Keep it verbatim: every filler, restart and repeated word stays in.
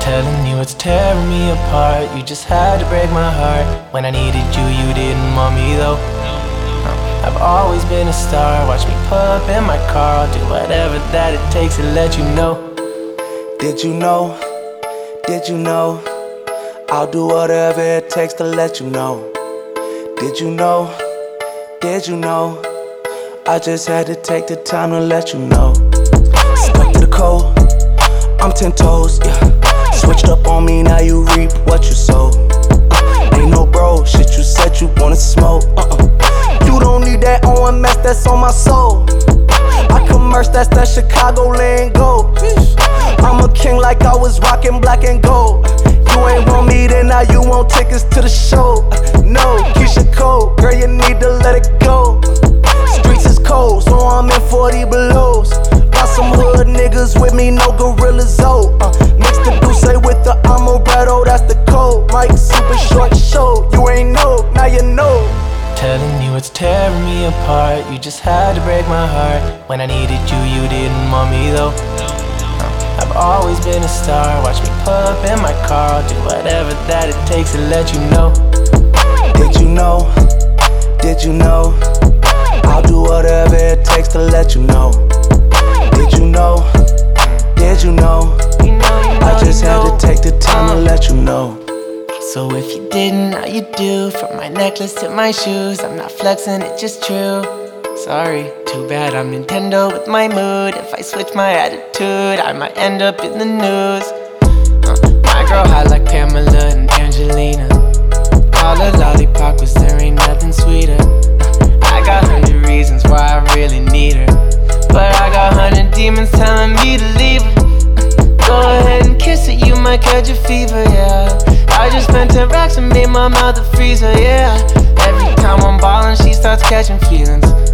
Telling you it's tearing me apart. You just had to break my heart. When I needed you, you didn't want me though. I've always been a star. Watch me pull up in my car. I'll do whatever that it takes to let you know. Did you know? Did you know? I'll do whatever it takes to let you know. Did you know? Did you know? I just had to take the time to let you know. Stuck to the code, I'm ten toes, yeah. Switched up on me, now you reap what you sow. uh, Ain't no bro, shit you said you wanna smoke. uh-uh. You don't need that O M S, that's on my soul. I commerce, that's that Chicago lingo. I'm a king like I was rockin' black and gold. You ain't want me, then now you want tickets to the show. No, Keisha Cole, girl, you need to let it go. Streets is cold, so I'm in forty belows. Got some hood niggas with me, no gorillas, oh. uh, Mix the Douce with the Amaretto, that's the code. Mike, super short show, you ain't know, now you know. Telling you it's tearing me apart. You just had to break my heart. When I needed you, you didn't want me though. I've always been a star. Watch me pull up in my car. I'll do whatever that it takes to let you know. Did you know? Did you know? I'll do whatever it takes to let you know. Did you know? Did you know? You know, you know I just you had know. to take the time to let you know. So if you didn't, now you do. From my necklace to my shoes, I'm not flexing, it's just true. Sorry, too bad I'm Nintendo with my mood. If I switch my attitude, I might end up in the news. uh, My girl hot like Pamela and Angelina. Call her lollipop cause there ain't nothing sweeter. uh, I got hundred reasons why I really need her, but I got hundred demons telling me to leave her. Go ahead and kiss it, you might catch a fever, yeah. I just spent ten racks and made my mouth a freezer, yeah. Every time I'm ballin', she starts catching feelings.